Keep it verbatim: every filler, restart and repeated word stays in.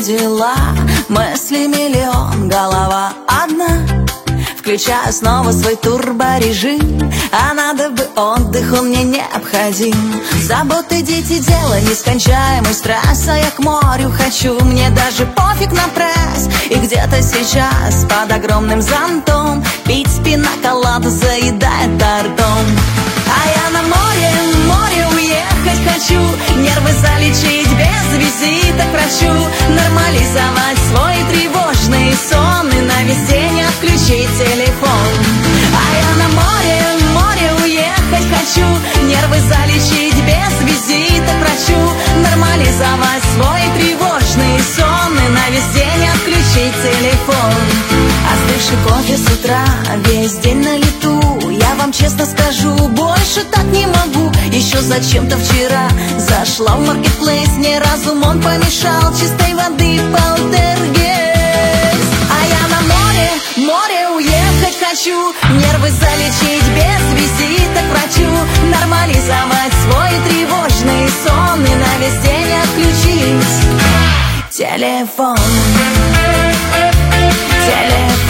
все дела. Мысли миллион, голова одна. Включаю снова свой турборежим, а надо бы отдых, он мне необходим. Заботы, дети, дело нескончаемый стресс, а я к морю хочу, мне даже пофиг на пресс. И где-то сейчас под огромным зонтом пить пина-коладу, заедает тортом. А я на море, море уехать хочу, нервы залечить без визита к врачу, нормализовать свой тревожный сон и на весь день отключить телефон. А я на море, море уехать хочу, нервы залечить без визита к врачу, нормализовать свой тревожный сон и на весь день отключить телефон. Остывший кофе с утра, весь день на лету, я вам честно скажу, больше так не могу. Еще зачем-то вчера зашла в маркетплейс, мне разум он помешал, чистой воды полтергейст. А я на море, море уехать хочу, нервы залечить без визита к врачу, нормализовать свой тревожный сон и на весь день отключить телефон. Телефон.